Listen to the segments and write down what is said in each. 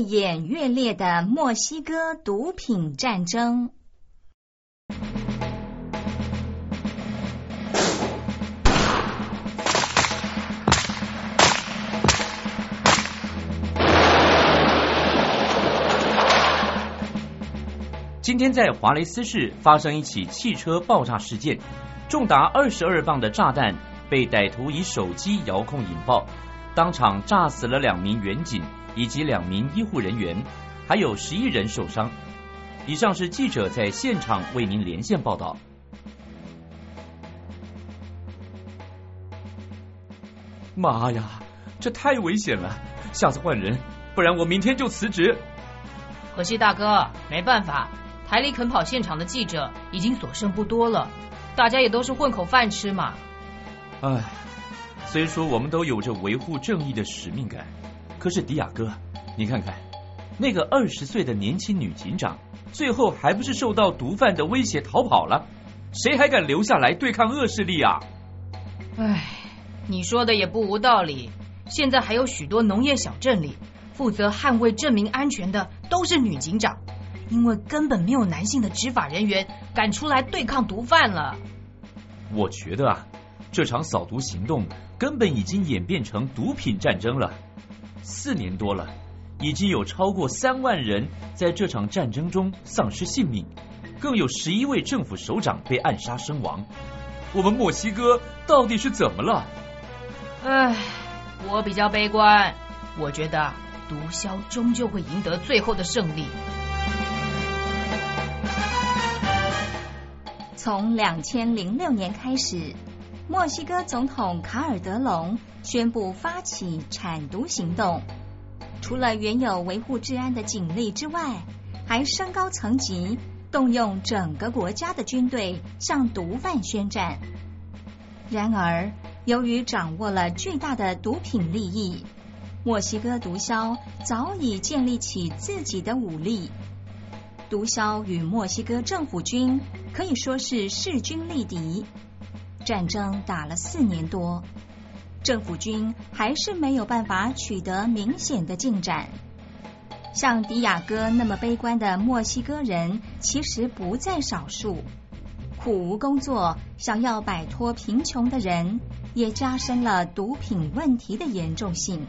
演越烈的墨西哥毒品战争。 今天在华雷斯市发生一起汽车爆炸事件，重达22磅的炸弹被歹徒以手机遥控引爆，当场炸死了2名员警以及2名医护人员，还有11人受伤。以上是记者在现场为您连线报道。 妈呀，这太危险了，下次换人，不然我明天就辞职。 可惜大哥，没办法，台里肯跑现场的记者已经所剩不多了，大家也都是混口饭吃嘛。 唉，虽说我们都有着维护正义的使命感，可是迪亚哥，你看看，那个20岁的年轻女警长，最后还不是受到毒贩的威胁逃跑了？谁还敢留下来对抗恶势力啊？ 唉，你说的也不无道理。现在还有许多农业小镇里，负责捍卫镇民安全的都是女警长，因为根本没有男性的执法人员敢出来对抗毒贩了。 我觉得啊，这场扫毒行动根本已经演变成毒品战争了。4年多了，已经有超过3万人在这场战争中丧失性命，更有11位政府首长被暗杀身亡。 我们墨西哥到底是怎么了？ 唉，我比较悲观，我觉得毒枭终究会赢得最后的胜利。 从2006年开始，墨西哥总统卡尔德隆宣布发起铲毒行动，除了原有维护治安的警力之外，还升高层级，动用整个国家的军队向毒贩宣战。然而，由于掌握了巨大的毒品利益，墨西哥毒枭早已建立起自己的武力。毒枭与墨西哥政府军可以说是势均力敌。战争打了4年多，政府军还是没有办法取得明显的进展。像迪亚哥那么悲观的墨西哥人其实不在少数，苦无工作，想要摆脱贫穷的人，也加深了毒品问题的严重性。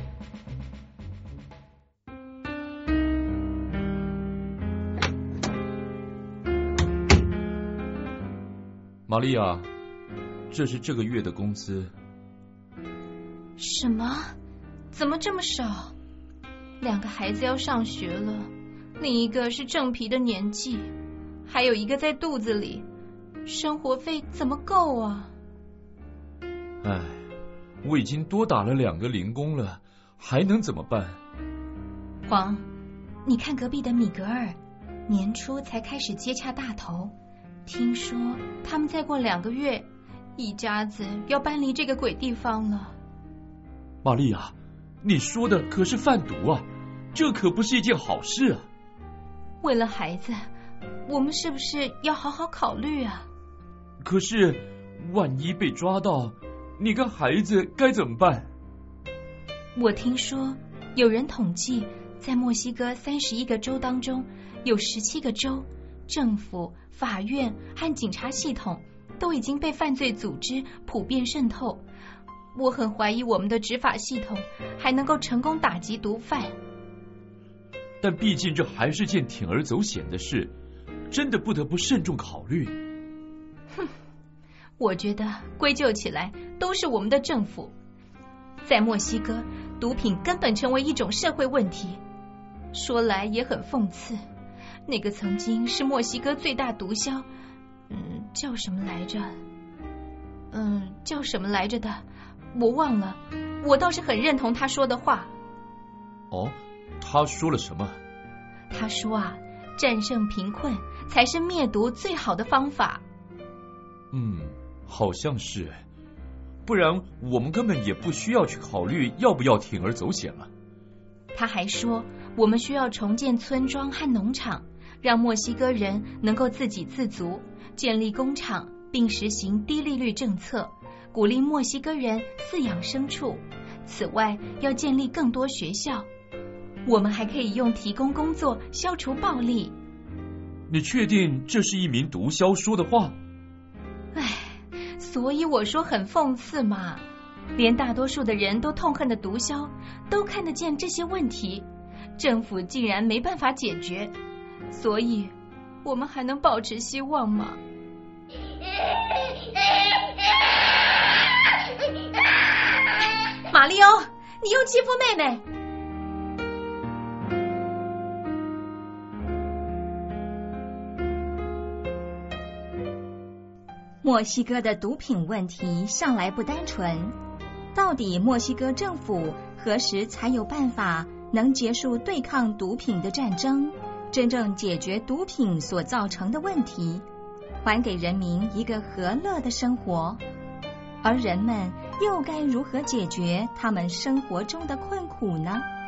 玛利亚，这是这个月的工资。 什么？怎么这么少？2个孩子要上学了，另一个是正皮的年纪，还有一个在肚子里，生活费怎么够啊？ 唉，我已经多打了2个零工了，还能怎么办？ 黄，你看隔壁的米格尔，年初才开始接洽大头，听说他们再过2个月，一家子要搬离这个鬼地方了。 玛利亚，你说的可是贩毒啊，这可不是一件好事啊。 为了孩子，我们是不是要好好考虑啊？ 可是万一被抓到，你跟孩子该怎么办？ 我听说有人统计，在墨西哥31个州当中，有17个州政府、法院和警察系统都已经被犯罪组织普遍渗透。我很怀疑我们的执法系统还能够成功打击毒贩。 但毕竟这还是件铤而走险的事，真的不得不慎重考虑。 哼，我觉得归咎起来都是我们的政府。在墨西哥，毒品根本成为一种社会问题。说来也很讽刺，那个曾经是墨西哥最大毒枭，叫什么来着的，我忘了。我倒是很认同他说的话。 哦，他说了什么？ 他说啊，战胜贫困才是灭毒最好的方法。 好像是，不然我们根本也不需要去考虑要不要铤而走险了。 他还说，我们需要重建村庄和农场，让墨西哥人能够自给自足，建立工厂，并实行低利率政策，鼓励墨西哥人饲养牲畜。此外，要建立更多学校。 我们还可以用提供工作消除暴力。 你确定这是一名毒枭说的话？ 所以我说很讽刺嘛，连大多数的人都痛恨的毒枭都看得见这些问题，政府竟然没办法解决，所以我们还能保持希望吗？马里欧，你又欺负妹妹！ 墨西哥的毒品问题向来不单纯，到底墨西哥政府何时才有办法能结束对抗毒品的战争，真正解决毒品所造成的问题，还给人民一个和乐的生活？而人们又该如何解决他们生活中的困苦呢？